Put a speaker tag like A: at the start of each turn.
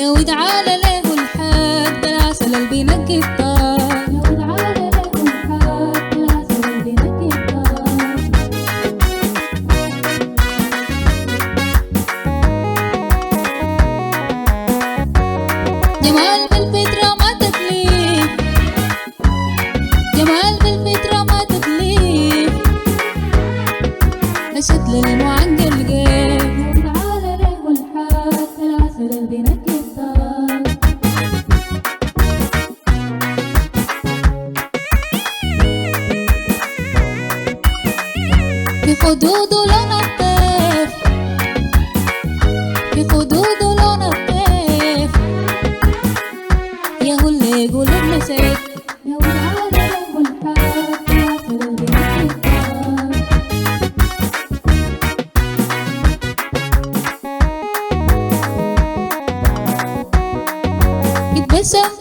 A: ناوي تعالى له الحاج، ده العسل اللي بينقي الطار. ناوي تعالى له الحاج، ده العسل اللي بينقي الطار. جمال بالفطرة ما تكليف، جمال بالفطرة ما تكليف، نشد للمعنقل قيف. ناوي تعالى له الحاج، ده العسل اللي بينقي الطار. في خدوده لون الطيف، في خدوده لون الطيف، يا هو اللي يقول بنسيت. ناوي تعالى له الحاج، ده العسل اللي بينقي الطار. يتبسم